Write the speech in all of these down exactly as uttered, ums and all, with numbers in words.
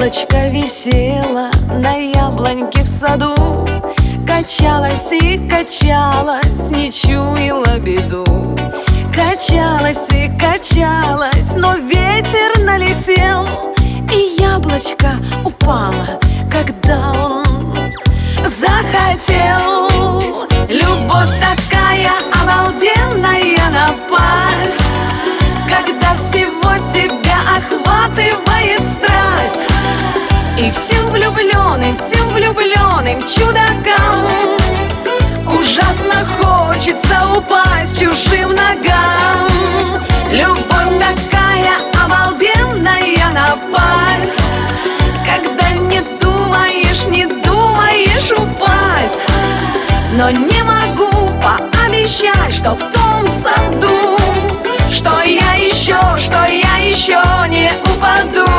Яблочко висело на яблоньке в саду, качалась и качалась, не чуяла беду. Качалась и качалась, но ветер налетел, и яблочко упало, когда он захотел. Любовь такая обалденная напасть, когда всего тебя охватывает страсть. И всем влюбленным, всем влюбленным чудакам ужасно хочется упасть чужим ногам. Любовь такая обалденная напасть, когда не думаешь, не думаешь упасть. Но не могу пообещать, что в том саду, что я еще, что я еще не упаду.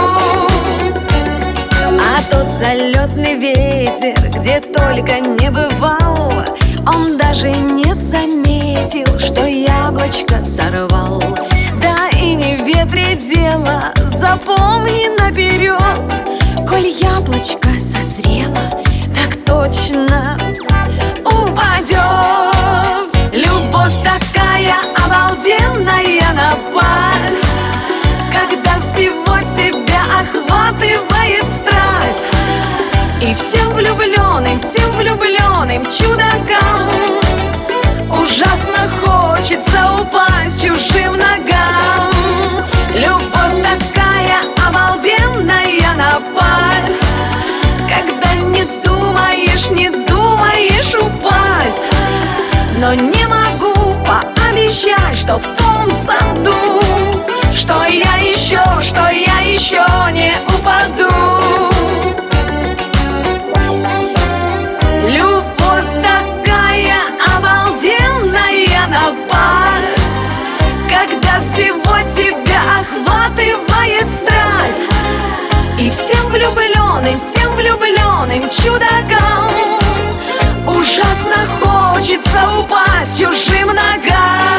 А тот залетный ветер, где только не бывал, он даже не заметил, что яблочко сорвал. Да и не в ветре дело, запомни наперед, коль яблочко созрело, так точно упадет. Любовь такая обалденная напасть, когда всего тебя охватывает страсть. И всем влюбленным, всем влюбленным чудакам ужасно хочется упасть чужим ногам. Любовь такая обалденная напасть, когда не думаешь, не думаешь упасть. Но не могу пообещать, что в том саду, что я еще, что я еще не упаду. Любовь такая обалденная напасть, когда всего тебя охватывает страсть. И всем влюбленным, всем влюбленным чудакам ужасно хочется упасть чужим ногам.